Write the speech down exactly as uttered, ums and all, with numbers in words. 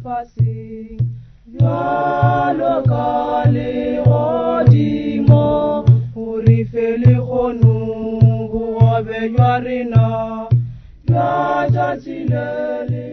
lefaseng bjalo ka legodimo gore fe le kgono bogobe jwa rena bja tšatši le le